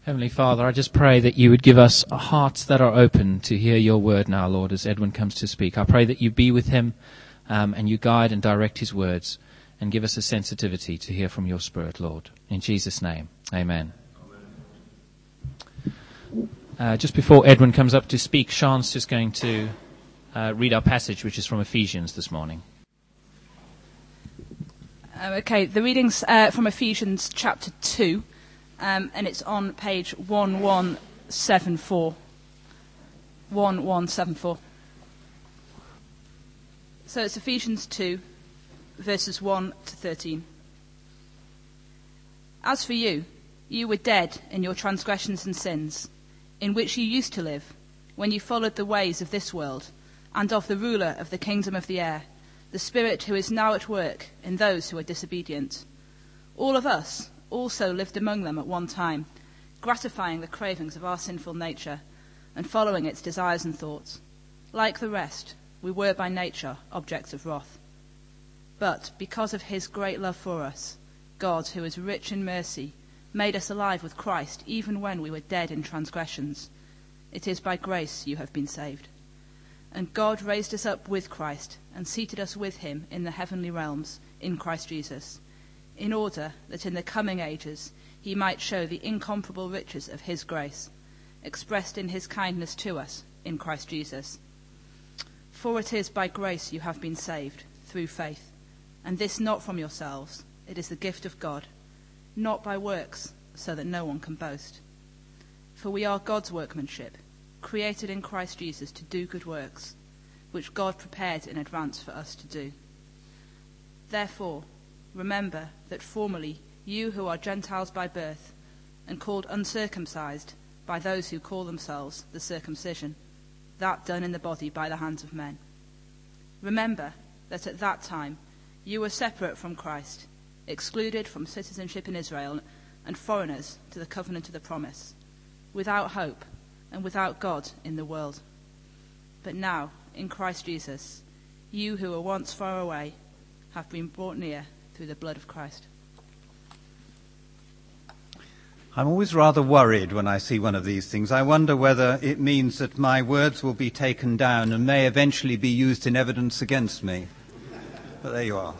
Heavenly Father, I just pray that you would give us hearts that are open to hear your word now, Lord, as Edwin comes to speak. I pray that you be with him and you guide and direct his words and give us a sensitivity to hear from your Spirit, Lord. In Jesus' name, amen. Just before Edwin comes up to speak, Sean's just going to read our passage, which is from Ephesians this morning. Okay, the reading's from Ephesians chapter 2. And it's on page 1174. 1174. So it's Ephesians 2, verses 1 to 13. As for you, you were dead in your transgressions and sins, in which you used to live, when you followed the ways of this world, and of the ruler of the kingdom of the air, the Spirit who is now at work in those who are disobedient. All of us also lived among them at one time, gratifying the cravings of our sinful nature and following its desires and thoughts. Like the rest, we were by nature objects of wrath. But because of his great love for us, God, who is rich in mercy, made us alive with Christ even when we were dead in transgressions. It is by grace you have been saved. And God raised us up with Christ and seated us with him in the heavenly realms in Christ Jesus, in order that in the coming ages he might show the incomparable riches of his grace, expressed in his kindness to us in Christ Jesus. For it is by grace you have been saved, through faith, and this not from yourselves, it is the gift of God, not by works, so that no one can boast. For we are God's workmanship, created in Christ Jesus to do good works, which God prepared in advance for us to do. Therefore, remember that formerly you who are Gentiles by birth and called uncircumcised by those who call themselves the circumcision, that done in the body by the hands of men. Remember that at that time you were separate from Christ, excluded from citizenship in Israel and foreigners to the covenant of the promise, without hope and without God in the world. But now, in Christ Jesus, you who were once far away have been brought near through the blood of Christ. I'm always rather worried when I see one of these things. I wonder whether it means that my words will be taken down and may eventually be used in evidence against me. But there you are.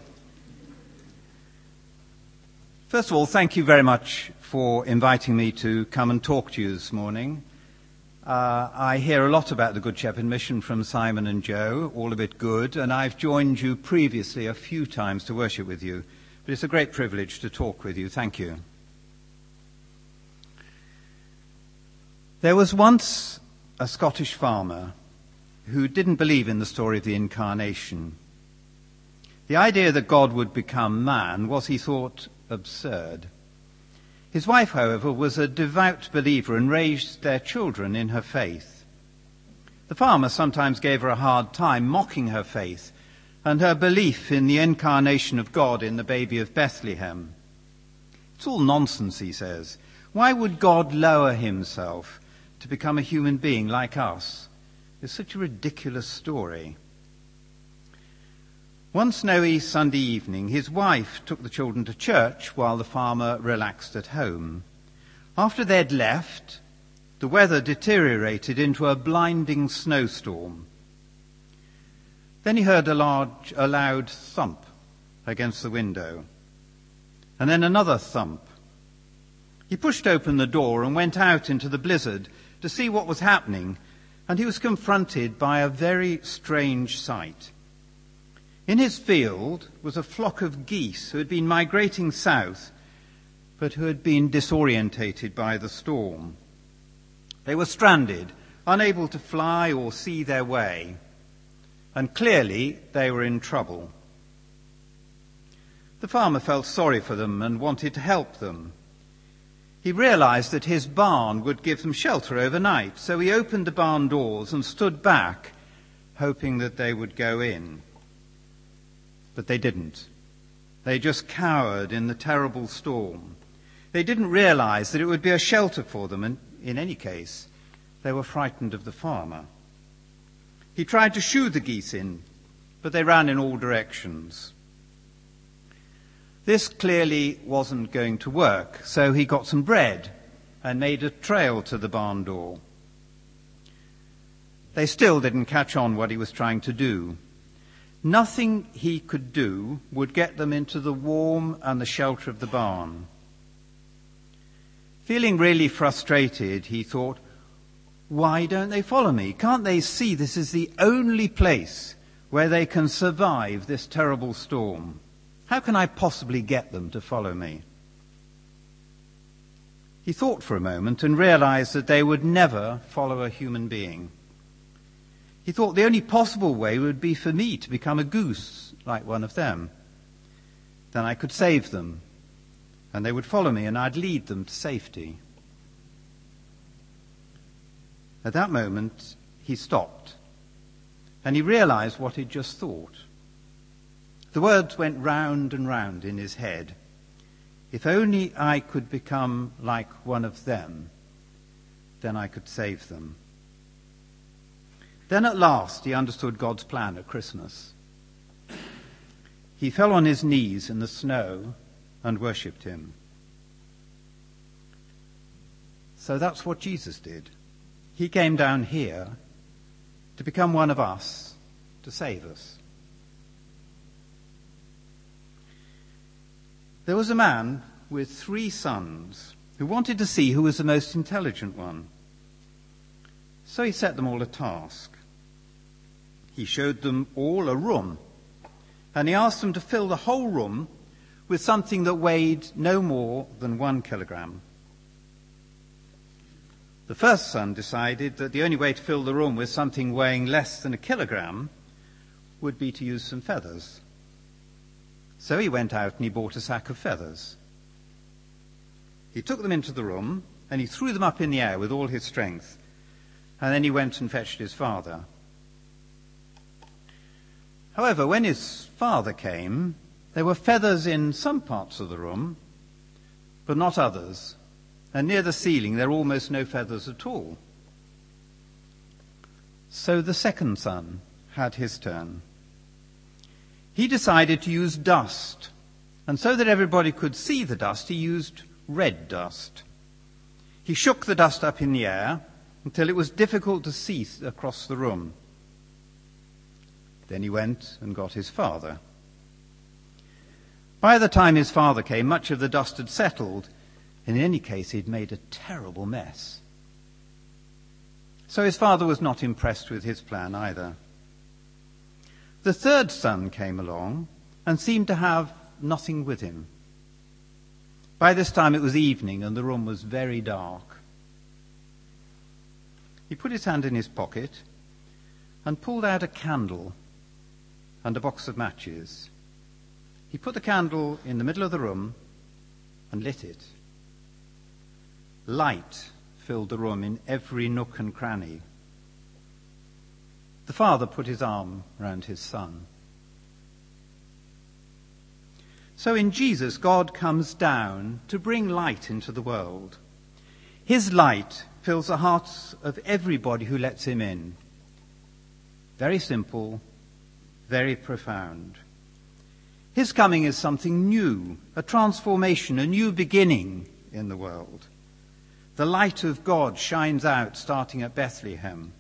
First of all, thank you very much for inviting me to come and talk to you this morning. I hear a lot about the Good Shepherd mission from Simon and Joe, all of it good, and I've joined you previously a few times to worship with you. But it's a great privilege to talk with you. Thank you. There was once a Scottish farmer who didn't believe in the story of the Incarnation. The idea that God would become man was, he thought, absurd. His wife, however, was a devout believer and raised their children in her faith. The farmer sometimes gave her a hard time, mocking her faith and her belief in the incarnation of God in the baby of Bethlehem. It's all nonsense, he says. Why would God lower himself to become a human being like us? It's such a ridiculous story. One snowy Sunday evening, his wife took the children to church while the farmer relaxed at home. After they'd left, the weather deteriorated into a blinding snowstorm. Then he heard a loud thump against the window, and then another thump. He pushed open the door and went out into the blizzard to see what was happening, and he was confronted by a very strange sight. In his field was a flock of geese who had been migrating south, but who had been disorientated by the storm. They were stranded, unable to fly or see their way, and clearly they were in trouble. The farmer felt sorry for them and wanted to help them. He realized that his barn would give them shelter overnight, so he opened the barn doors and stood back, hoping that they would go in. But they didn't. They just cowered in the terrible storm. They didn't realize that it would be a shelter for them, and in any case, they were frightened of the farmer. He tried to shoo the geese in, but they ran in all directions. This clearly wasn't going to work, so he got some bread and made a trail to the barn door. They still didn't catch on what he was trying to do. Nothing he could do would get them into the warmth and the shelter of the barn. Feeling really frustrated, he thought, why don't they follow me? Can't they see this is the only place where they can survive this terrible storm? How can I possibly get them to follow me? He thought for a moment and realized that they would never follow a human being. He thought the only possible way would be for me to become a goose like one of them. Then I could save them, and they would follow me, and I'd lead them to safety. At that moment, he stopped, and he realized what he'd just thought. The words went round and round in his head. If only I could become like one of them, then I could save them. Then at last he understood God's plan at Christmas. He fell on his knees in the snow and worshipped him. So that's what Jesus did. He came down here to become one of us, to save us. There was a man with 3 sons who wanted to see who was the most intelligent one. So he set them all a task. He showed them all a room, and he asked them to fill the whole room with something that weighed no more than 1 kilogram. The first son decided that the only way to fill the room with something weighing less than 1 kilogram would be to use some feathers. So he went out and he bought a sack of feathers. He took them into the room and he threw them up in the air with all his strength, and then he went and fetched his father. However, when his father came, there were feathers in some parts of the room, but not others. And near the ceiling, there were almost no feathers at all. So the second son had his turn. He decided to use dust, and so that everybody could see the dust, he used red dust. He shook the dust up in the air until it was difficult to see across the room. Then he went and got his father. By the time his father came, much of the dust had settled, and in any case he'd made a terrible mess. So his father was not impressed with his plan either. The third son came along and seemed to have nothing with him. By this time it was evening and the room was very dark. He put his hand in his pocket and pulled out a candle and a box of matches. He put the candle in the middle of the room and lit it. Light filled the room in every nook and cranny. The father put his arm round his son. So in Jesus, God comes down to bring light into the world. His light fills the hearts of everybody who lets him in. Very simple, very profound. His coming is something new, a transformation, a new beginning in the world. The light of God shines out starting at Bethlehem.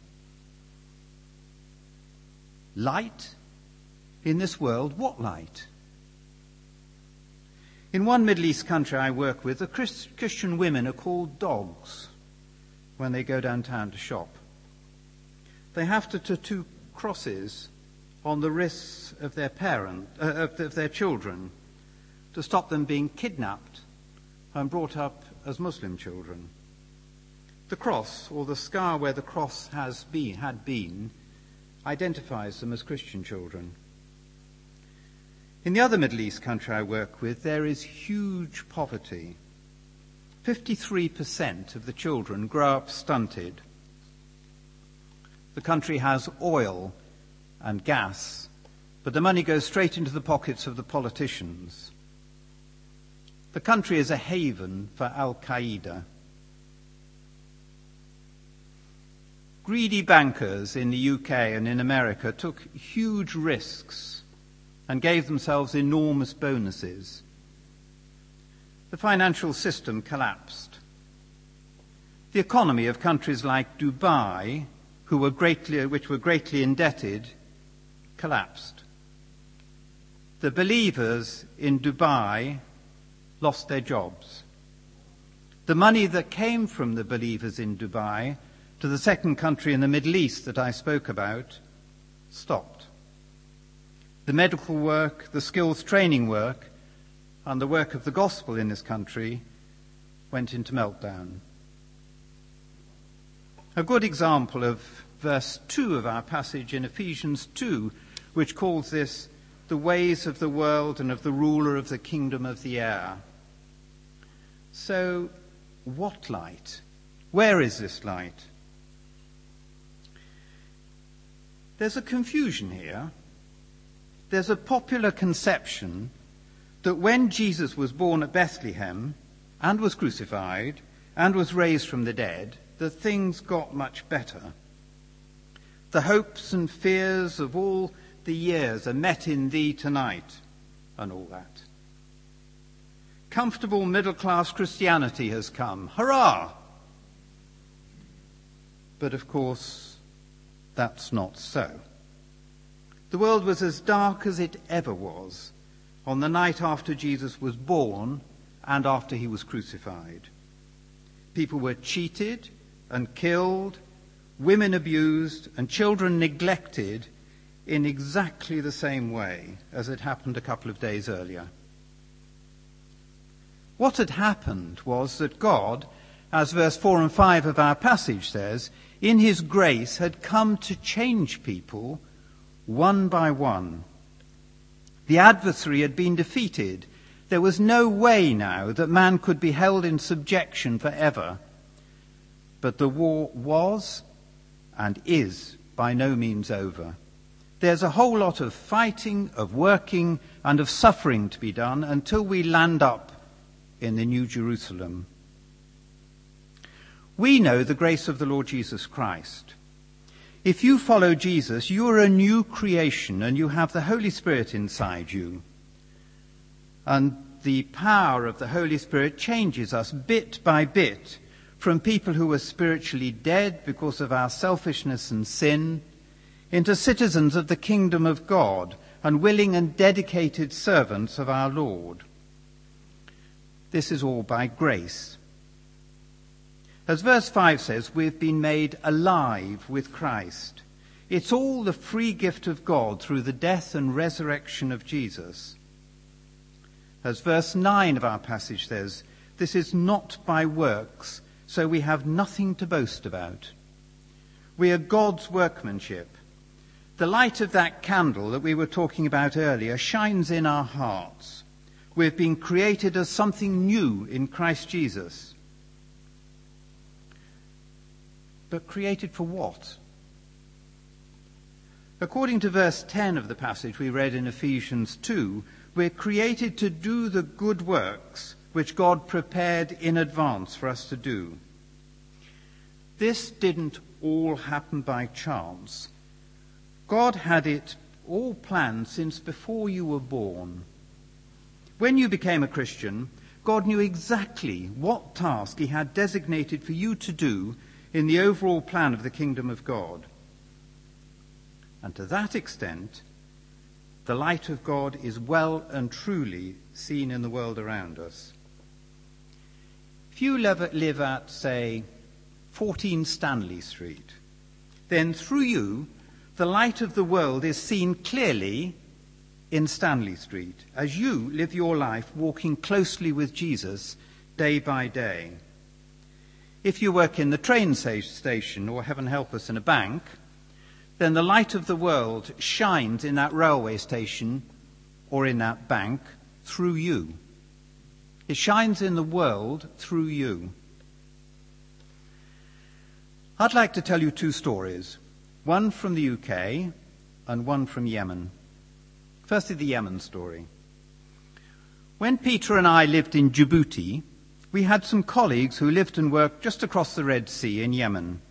Light in this world? What light? In one Middle East country I work with, the Christian women are called dogs when they go downtown to shop. They have to tattoo crosses on the wrists of their of their children to stop them being kidnapped and brought up as Muslim children. The cross, or the scar where the cross had been, identifies them as Christian children. In the other Middle East country I work with, there is huge poverty. 53% of the children grow up stunted. The country has oil and gas, but the money goes straight into the pockets of the politicians. The country is a haven for Al-Qaeda. Greedy bankers in the UK and in America took huge risks and gave themselves enormous bonuses. The financial system collapsed. The economy of countries like Dubai, which were greatly indebted, collapsed. The believers in Dubai lost their jobs. The money that came from the believers in Dubai to the second country in the Middle East that I spoke about stopped. The medical work, the skills training work, and the work of the gospel in this country went into meltdown. A good example of verse 2 of our passage in Ephesians 2, which calls this the ways of the world and of the ruler of the kingdom of the air. So, what light? Where is this light? There's a confusion here. There's a popular conception that when Jesus was born at Bethlehem and was crucified and was raised from the dead, that things got much better. The hopes and fears of all the years are met in thee tonight, and all that. Comfortable middle-class Christianity has come. Hurrah! But of course, that's not so. The world was as dark as it ever was on the night after Jesus was born and after he was crucified. People were cheated and killed, women abused, and children neglected in exactly the same way as had happened a couple of days earlier. What had happened was that God, as verse 4 and 5 of our passage says, in his grace had come to change people one by one. The adversary had been defeated. There was no way now that man could be held in subjection forever. But the war was and is by no means over. There's a whole lot of fighting, of working, and of suffering to be done until we land up in the New Jerusalem. We know the grace of the Lord Jesus Christ. If you follow Jesus, you are a new creation and you have the Holy Spirit inside you. And the power of the Holy Spirit changes us bit by bit from people who were spiritually dead because of our selfishness and sin into citizens of the kingdom of God and willing and dedicated servants of our Lord. This is all by grace. As verse 5 says, we've been made alive with Christ. It's all the free gift of God through the death and resurrection of Jesus. As verse 9 of our passage says, this is not by works, so we have nothing to boast about. We are God's workmanship. The light of that candle that we were talking about earlier shines in our hearts. We've been created as something new in Christ Jesus. But created for what? According to verse 10 of the passage we read in Ephesians 2, we're created to do the good works which God prepared in advance for us to do. This didn't all happen by chance. God had it all planned since before you were born. When you became a Christian, God knew exactly what task he had designated for you to do in the overall plan of the kingdom of God. And to that extent, the light of God is well and truly seen in the world around us. If you live at, say, 14 Stanley Street, then through you, the light of the world is seen clearly in Stanley Street as you live your life walking closely with Jesus day by day. If you work in the train station or, heaven help us, in a bank, then the light of the world shines in that railway station or in that bank through you. It shines in the world through you. I'd like to tell you two stories, one from the UK and one from Yemen. Firstly, the Yemen story. When Peter and I lived in Djibouti, we had some colleagues who lived and worked just across the Red Sea in Yemen.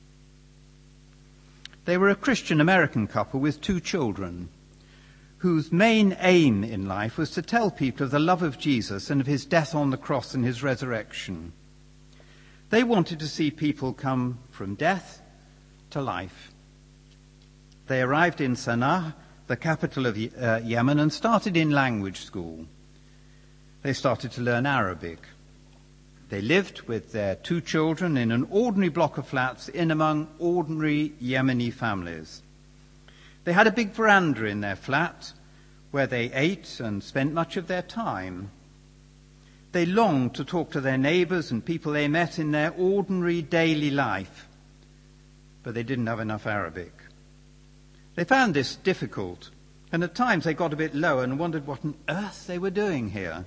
They were a Christian American couple with 2 children, whose main aim in life was to tell people of the love of Jesus and of his death on the cross and his resurrection. They wanted to see people come from death to life. They arrived in Sana'a, the capital of Yemen, and started in language school. They started to learn Arabic. They lived with their 2 children in an ordinary block of flats in among ordinary Yemeni families. They had a big veranda in their flat where they ate and spent much of their time. They longed to talk to their neighbors and people they met in their ordinary daily life, but they didn't have enough Arabic. They found this difficult, and at times they got a bit low and wondered what on earth they were doing here.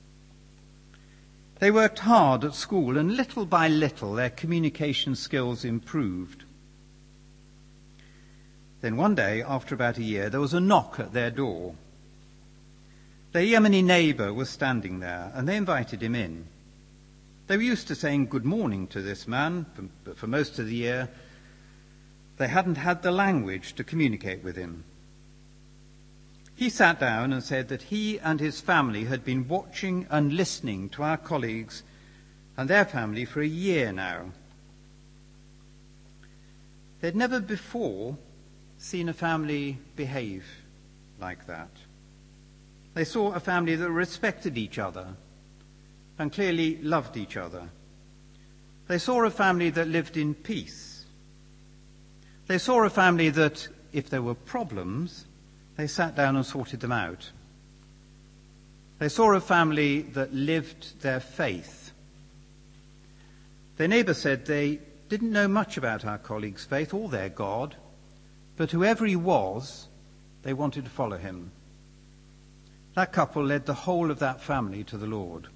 They worked hard at school, and little by little their communication skills improved. Then one day, after about a year, there was a knock at their door. Their Yemeni neighbor was standing there, and they invited him in. They were used to saying good morning to this man, but for most of the year they hadn't had the language to communicate with him. He sat down and said that he and his family had been watching and listening to our colleagues and their family for a year now. They'd never before seen a family behave like that. They saw a family that respected each other and clearly loved each other. They saw a family that lived in peace. They saw a family that, if there were problems, they sat down and sorted them out. They saw a family that lived their faith. Their neighbor said they didn't know much about our colleague's faith or their God, but whoever he was, they wanted to follow him. That couple led the whole of that family to the Lord.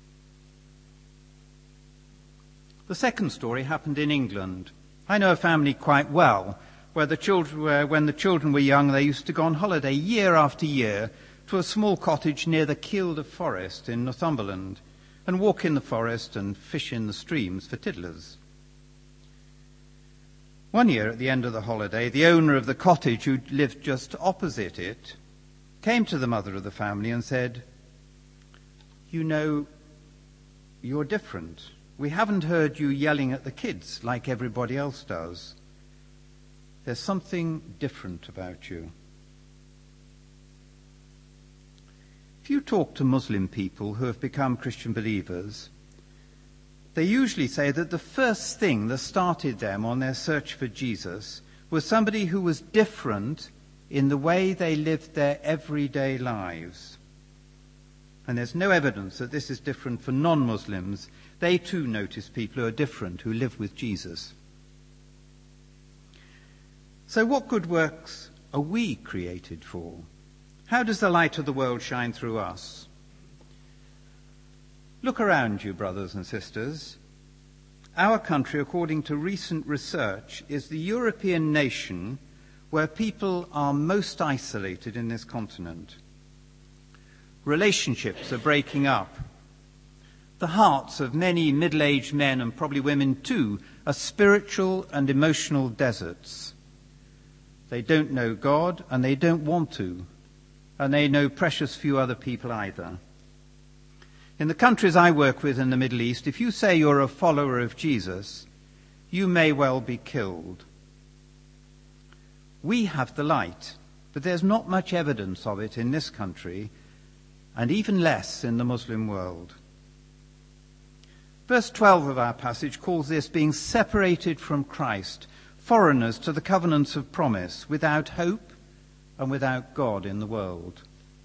The second story happened in England. I know a family quite well where when the children were young, they used to go on holiday year after year to a small cottage near the Kielder Forest in Northumberland and walk in the forest and fish in the streams for tiddlers. One year at the end of the holiday, the owner of the cottage, who lived just opposite it, came to the mother of the family and said, "You know, you're different. We haven't heard you yelling at the kids like everybody else does. There's something different about you." If you talk to Muslim people who have become Christian believers, they usually say that the first thing that started them on their search for Jesus was somebody who was different in the way they lived their everyday lives. And there's no evidence that this is different for non-Muslims. They too notice people who are different, who live with Jesus. So what good works are we created for? How does the light of the world shine through us? Look around you, brothers and sisters. Our country, according to recent research, is the European nation where people are most isolated in this continent. Relationships are breaking up. The hearts of many middle-aged men, and probably women too, are spiritual and emotional deserts. They don't know God, and they don't want to, and they know precious few other people either. In the countries I work with in the Middle East, if you say you're a follower of Jesus, you may well be killed. We have the light, but there's not much evidence of it in this country, and even less in the Muslim world. Verse 12 of our passage calls this being separated from Christ, foreigners to the covenants of promise, without hope and without God in the world.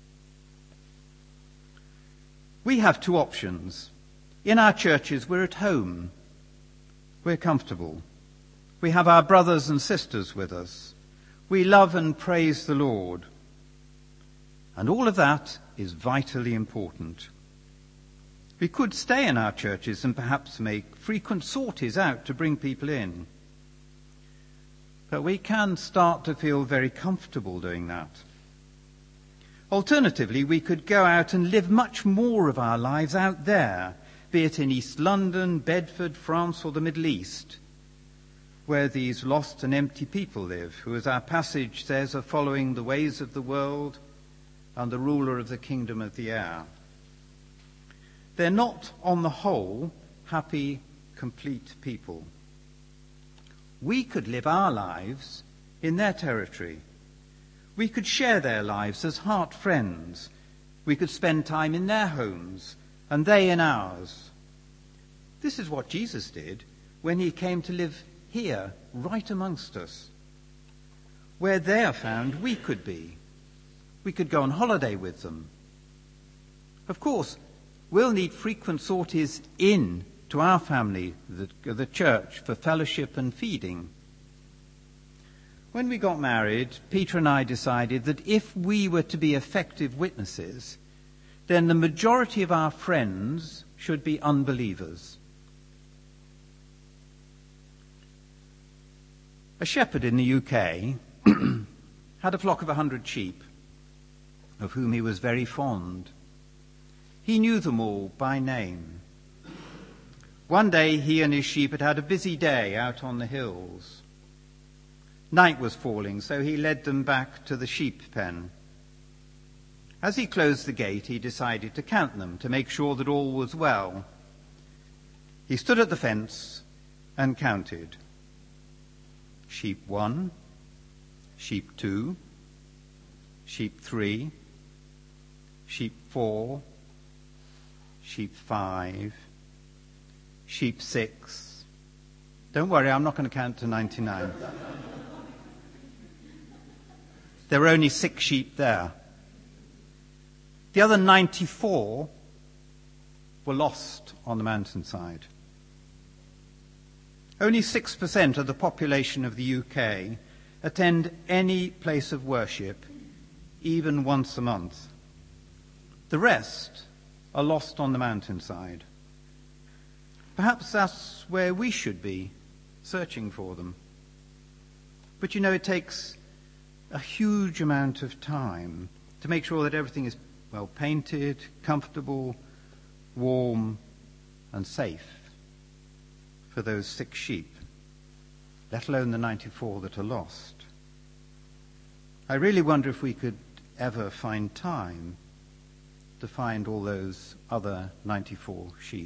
We have 2 options. In our churches, we're at home. We're comfortable. We have our brothers and sisters with us. We love and praise the Lord. And all of that is vitally important. We could stay in our churches and perhaps make frequent sorties out to bring people in. But we can start to feel very comfortable doing that. Alternatively, we could go out and live much more of our lives out there, be it in East London, Bedford, France, or the Middle East, where these lost and empty people live, who, as our passage says, are following the ways of the world and the ruler of the kingdom of the air. They're not, on the whole, happy complete people. We could live our lives in their territory. We could share their lives as heart friends. We could spend time in their homes and they in ours. This is what Jesus did when he came to live here, right amongst us. Where they are found, we could be. We could go on holiday with them. Of course, we'll need frequent sorties in to our family, the church, for fellowship and feeding. When we got married, Peter and I decided that if we were to be effective witnesses, then the majority of our friends should be unbelievers. A shepherd in the UK had a flock of 100 sheep, of whom he was very fond. He knew them all by name. One day he and his sheep had had a busy day out on the hills. Night was falling, so he led them back to the sheep pen. As he closed the gate, he decided to count them to make sure that all was well. He stood at the fence and counted. Sheep 1, sheep 2, sheep 3, sheep 4, sheep 5, sheep 6. Don't worry, I'm not going to count to 99. There were only 6 sheep there. The other 94 were lost on the mountainside. Only 6% of the population of the UK attend any place of worship, even once a month. The rest are lost on the mountainside. Perhaps that's where we should be, searching for them. But it takes a huge amount of time to make sure that everything is well painted, comfortable, warm, and safe for those 6 sheep, let alone the 94 that are lost. I really wonder if we could ever find time to find all those other 94 sheep.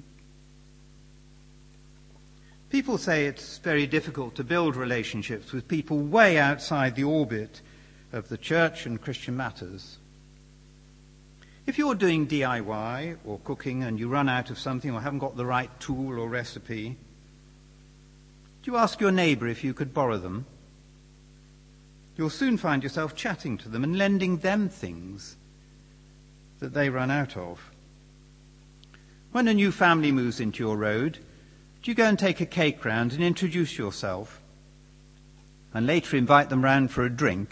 People say it's very difficult to build relationships with people way outside the orbit of the church and Christian matters. If you're doing DIY or cooking and you run out of something or haven't got the right tool or recipe, do you ask your neighbour if you could borrow them? You'll soon find yourself chatting to them and lending them things that they run out of. When a new family moves into your road, do you go and take a cake round and introduce yourself and later invite them round for a drink?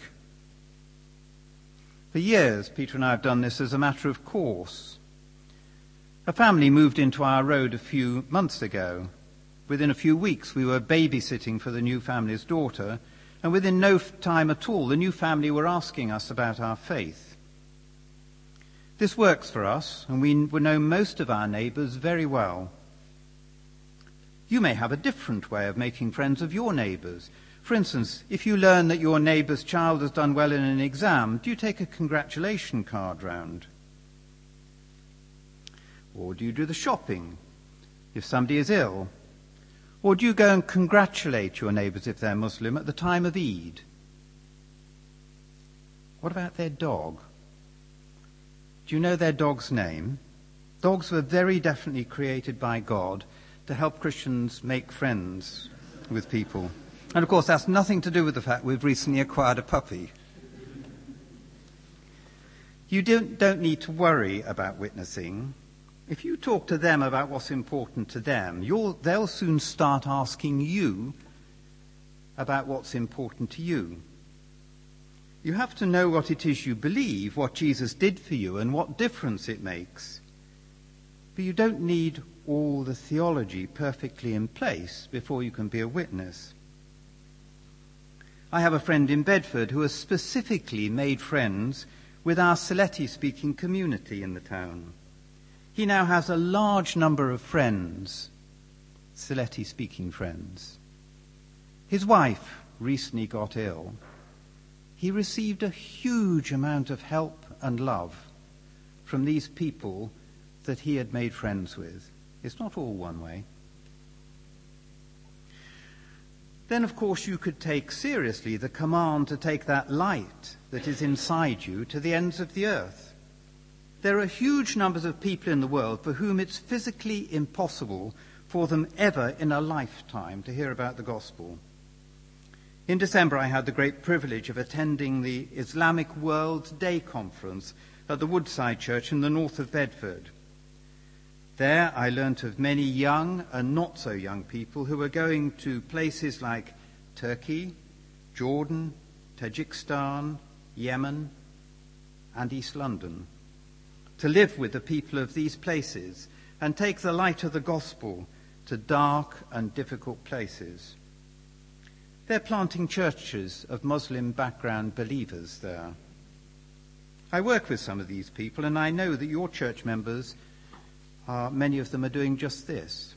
For years, Peter and I have done this as a matter of course. A family moved into our road a few months ago. Within a few weeks, we were babysitting for the new family's daughter, and within no time at all, the new family were asking us about our faith. This works for us, and we know most of our neighbours very well. You may have a different way of making friends of your neighbours. For instance, if you learn that your neighbour's child has done well in an exam, do you take a congratulation card round? Or do you do the shopping if somebody is ill? Or do you go and congratulate your neighbours if they're Muslim at the time of Eid? What about their dog? Do you know their dog's name? Dogs were very definitely created by God to help Christians make friends with people. And of course, that's nothing to do with the fact we've recently acquired a puppy. You don't need to worry about witnessing. If you talk to them about what's important to them, they'll soon start asking you about what's important to you. You have to know what it is you believe, what Jesus did for you, and what difference it makes. But you don't need all the theology perfectly in place before you can be a witness. I have a friend in Bedford who has specifically made friends with our Sylheti-speaking community in the town. He now has a large number of friends, Sylheti-speaking friends. His wife recently got ill. He received a huge amount of help and love from these people that he had made friends with. It's not all one way. then of course you could take seriously the command to take that light that is inside you to the ends of the earth. There are huge numbers of people in the world for whom it's physically impossible for them ever in a lifetime to hear about the gospel. In December, I had the great privilege of attending the Islamic World Day Conference at the Woodside Church in the north of Bedford. There, I learnt of many young and not so young people who were going to places like Turkey, Jordan, Tajikistan, Yemen, and East London, to live with the people of these places and take the light of the gospel to dark and difficult places. They're planting churches of Muslim background believers there. I work with some of these people, and I know that your church members, many of them are doing just this.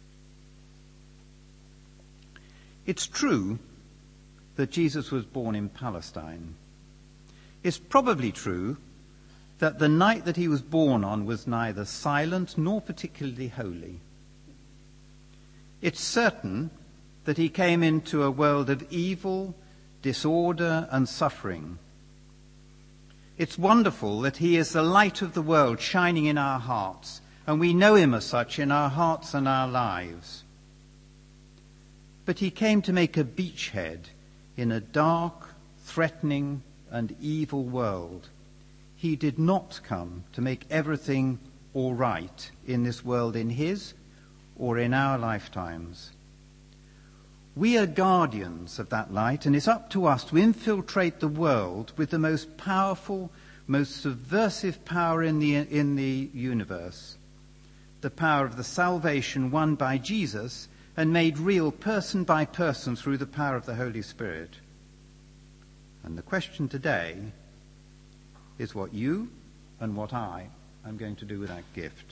It's true that Jesus was born in Palestine. It's probably true that the night that he was born on was neither silent nor particularly holy. It's certain that he came into a world of evil, disorder, and suffering. It's wonderful that he is the light of the world shining in our hearts, and we know him as such in our hearts and our lives. But he came to make a beachhead in a dark, threatening, and evil world. He did not come to make everything all right in this world in his or in our lifetimes. We are guardians of that light, and it's up to us to infiltrate the world with the most powerful, most subversive power in the universe, the power of the salvation won by Jesus and made real person by person through the power of the Holy Spirit. And the question today is what you and what I am going to do with that gift.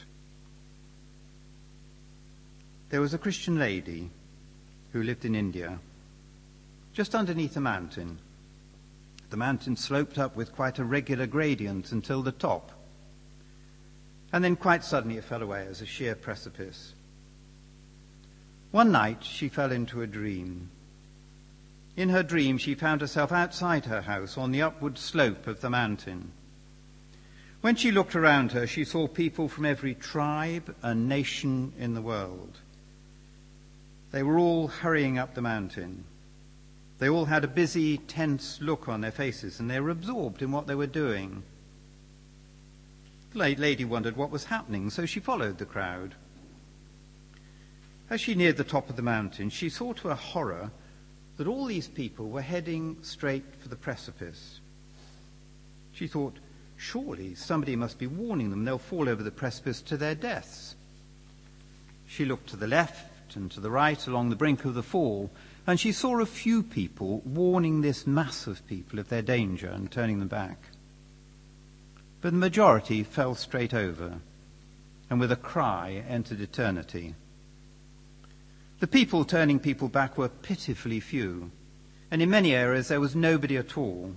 There was a Christian lady who lived in India, just underneath a mountain. The mountain sloped up with quite a regular gradient until the top. And then quite suddenly it fell away as a sheer precipice. One night she fell into a dream. In her dream she found herself outside her house on the upward slope of the mountain. When she looked around her, she saw people from every tribe and nation in the world. They were all hurrying up the mountain. They all had a busy, tense look on their faces, and they were absorbed in what they were doing. The lady wondered what was happening, so she followed the crowd. As she neared the top of the mountain, she saw to her horror that all these people were heading straight for the precipice. She thought, surely somebody must be warning them they'll fall over the precipice to their deaths. She looked to the left and to the right along the brink of the fall, and she saw a few people warning this mass of people of their danger and turning them back. But the majority fell straight over, and with a cry entered eternity. The people turning people back were pitifully few, and in many areas there was nobody at all.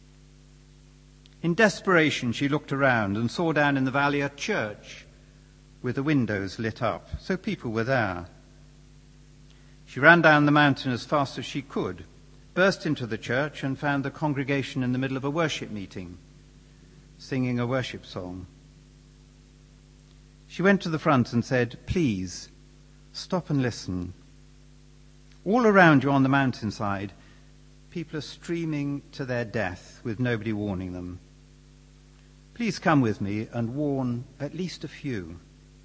In desperation she looked around and saw down in the valley a church with the windows lit up, so people were there. She ran down the mountain as fast as she could, burst into the church, and found the congregation in the middle of a worship meeting, singing a worship song. She went to the front and said, "Please, stop and listen. All around you on the mountainside, people are streaming to their death with nobody warning them. Please come with me and warn at least a few."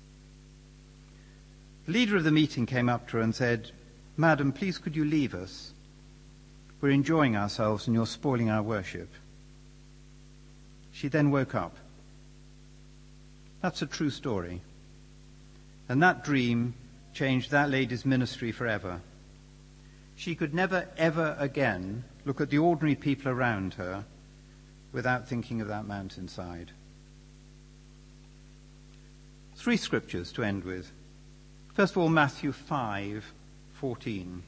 The leader of the meeting came up to her and said, "Madam, please could you leave us? We're enjoying ourselves and you're spoiling our worship." She then woke up. That's a true story. And that dream changed that lady's ministry forever. She could never, ever again look at the ordinary people around her without thinking of that mountainside. 3 scriptures to end with. First of all, Matthew 5:14.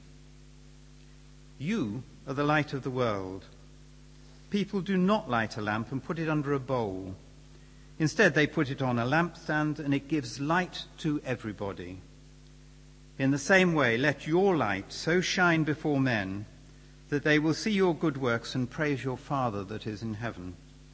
You are the light of the world. People do not light a lamp and put it under a bowl. Instead, they put it on a lampstand, and it gives light to everybody. In the same way, let your light so shine before men that they will see your good works and praise your Father that is in heaven.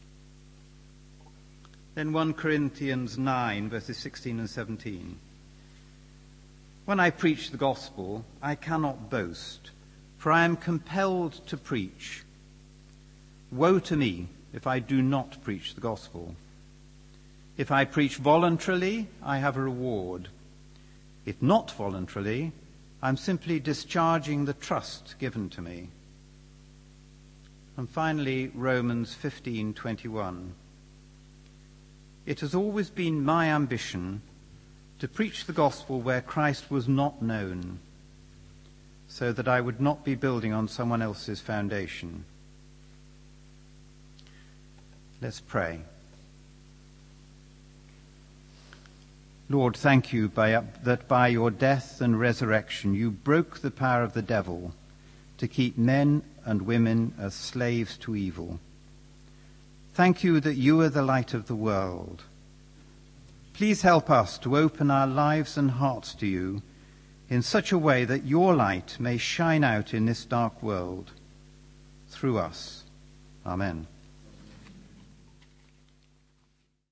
Then 1 Corinthians 9, verses 16 and 17. When I preach the gospel, I cannot boast, for I am compelled to preach. Woe to me if I do not preach the gospel. If I preach voluntarily, I have a reward. If not voluntarily, I'm simply discharging the trust given to me. And finally, Romans 15:21. It has always been my ambition to preach the gospel where Christ was not known, so that I would not be building on someone else's foundation. Let's pray. Lord, thank you that by your death and resurrection you broke the power of the devil to keep men and women as slaves to evil. Thank you that you are the light of the world. Please help us to open our lives and hearts to you in such a way that your light may shine out in this dark world through us. Amen.